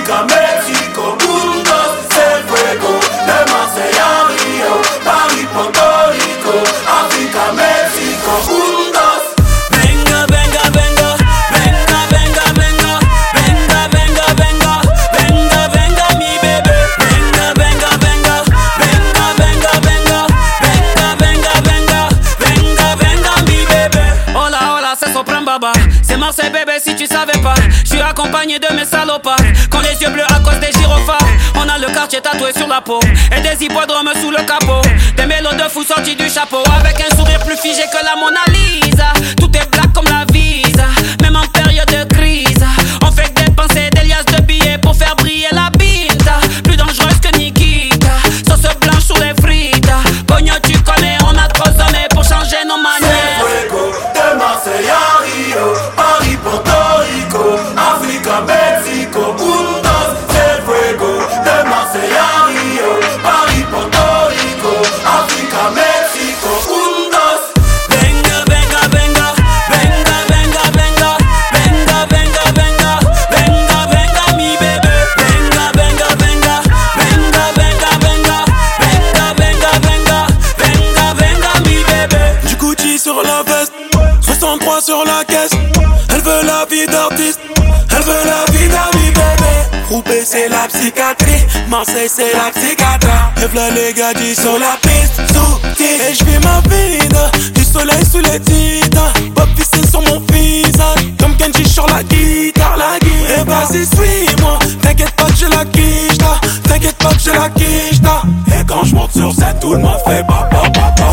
Africa, Mexico, Bundos, c'est fuego. De Marseille à Rio, Paris, Porto Rico. Africa, Mexico, Bundos. Venga, venga, venga, venga, venga, venga, venga, venga, venga, venga, venga, mi bébé. Venga, venga, venga, venga, venga, venga, venga, venga, venga, venga, venga, mi bébé. Hola, hola, c'est Sopran Baba. C'est Marseille bébé si tu savais pas. Je suis accompagné de mes salopards. Quand les yeux bleus à cause des gyrophares. On a le quartier tatoué sur la peau. Et des hippodromes sous le capot. Des mélos de fous sortis du chapeau. Avec un sourire plus figé que la Mona Lisa. Tout est black comme la visa. Même en période de crise. On fait que dépenser des liasses de billets pour faire briller la bite. Plus dangereuse que Nikita. Sauce blanche sur les frites. Cogno tu connais, on a trop sonné pour changer nos manières. Fuego, de Marseille à Rio, Paris, Porto Rico, Africa, Mexico, Bundos, c'est fuego. De Marseille à Rio, Paris, Porto Rico, Africa, Mexico, Bundos. Venga, venga, venga, venga, venga, venga, venga, venga, venga, venga, venga, mi bébé. Venga, venga, venga, venga, venga, venga, venga, venga, venga, venga, venga, mi bébé. Du Gucci sur la veste, 63 sur la caisse. Elle veut la vie d'artiste, elle veut la vie d'amis bébé. Roubaix c'est la psychiatrie, Marseille c'est la psychiatre. Et v'là les gadis sur la piste, sous et j'vis ma vie du soleil sous les titres. Bob vissé sur mon visage, comme Kenji sur la guitare, la guitare. Et vas-y suis-moi, t'inquiète pas que j'ai la quiche, t'inquiète pas que j'ai la quiche. Et quand j'monte sur scène tout le monde fait papa papa.